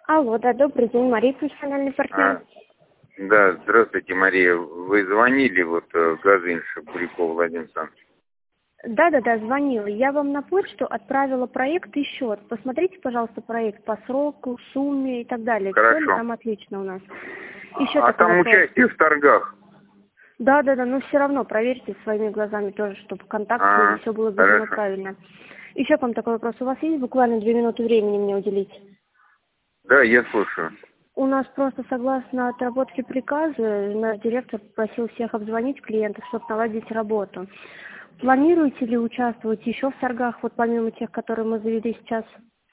Алло, да, добрый день, Мария, профессиональный партнер. Да, здравствуйте, Мария. Вы звонили, Газинша Буряков Владимир Александрович. Да, звонила. Я вам на почту отправила проект и счет. Посмотрите, пожалуйста, проект по сроку, сумме и так далее. Хорошо. Все ли там отлично у нас? Еще А такой там вопрос. участие в торгах? Да, но все равно проверьте своими глазами тоже, чтобы контакт все было заведено правильно. Еще к вам такой вопрос. У вас есть буквально 2 минуты времени мне уделить? Да, я слушаю. У нас просто согласно отработке приказа наш директор просил всех обзвонить клиентов, чтобы наладить работу. Планируете ли участвовать еще в торгах, помимо тех, которые мы завели сейчас?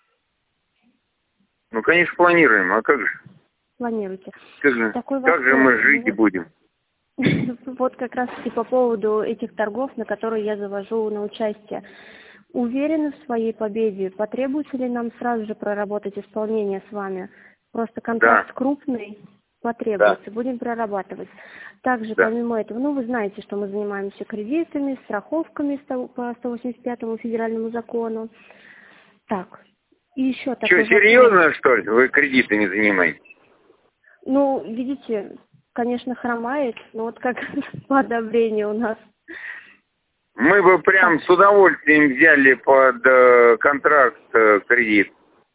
Ну, конечно, планируем. А как же? Планируете. Как же мы жить будем? Вот как раз и по поводу этих торгов, на которые я завожу на участие. Уверены в своей победе? Потребуется ли нам сразу же проработать исполнение с вами? Просто контракт крупный потребуется, будем прорабатывать. Также, помимо этого, вы знаете, что мы занимаемся кредитами, страховками по 185-му федеральному закону. Так, и еще такой Что, серьезно, что ли? Вы кредитами занимаетесь? Ну, видите, конечно, хромает, но вот как по одобрению у нас. Мы бы прям с удовольствием взяли под контракт кредит.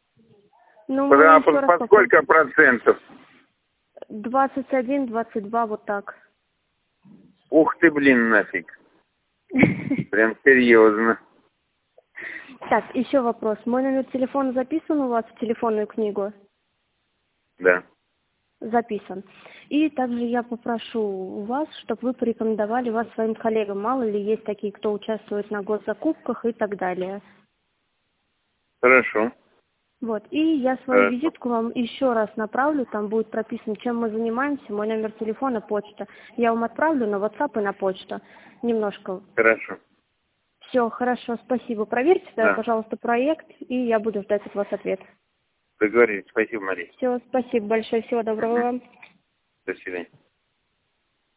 По сколько процентов? 21, 22, вот так. Ух ты, блин, нафиг. Прям серьезно. Так, еще вопрос. Мой номер телефона записан у вас в телефонную книгу? Да. Записан. И также я попрошу вас, чтобы вы порекомендовали вас своим коллегам. Мало ли есть такие, кто участвует на госзакупках и так далее. Хорошо. И я свою визитку вам еще раз направлю, там будет прописано, чем мы занимаемся, мой номер телефона, почта. Я вам отправлю на WhatsApp и на почту. Немножко. Хорошо. Все, хорошо, спасибо. Проверьте, пожалуйста, проект, и я буду ждать от вас ответ. Договорились. Спасибо, Мария. Все, спасибо большое, всего доброго вам. До свидания.